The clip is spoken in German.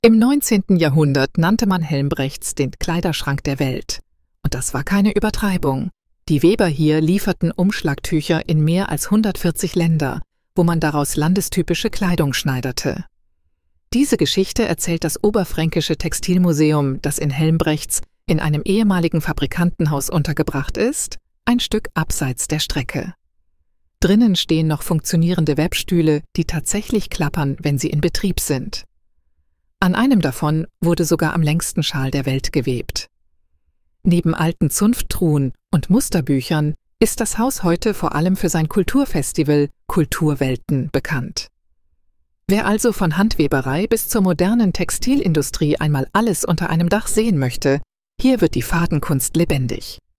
Im 19. Jahrhundert nannte man Helmbrechts den Kleiderschrank der Welt. Und das war keine Übertreibung. Die Weber hier lieferten Umschlagtücher in mehr als 140 Länder, wo man daraus landestypische Kleidung schneiderte. Diese Geschichte erzählt das Oberfränkische Textilmuseum, das in Helmbrechts in einem ehemaligen Fabrikantenhaus untergebracht ist, ein Stück abseits der Strecke. Drinnen stehen noch funktionierende Webstühle, die tatsächlich klappern, wenn sie in Betrieb sind. An einem davon wurde sogar am längsten Schal der Welt gewebt. Neben alten Zunfttruhen und Musterbüchern ist das Haus heute vor allem für sein Kulturfestival Kulturwelten bekannt. Wer also von Handweberei bis zur modernen Textilindustrie einmal alles unter einem Dach sehen möchte, hier wird die Fadenkunst lebendig.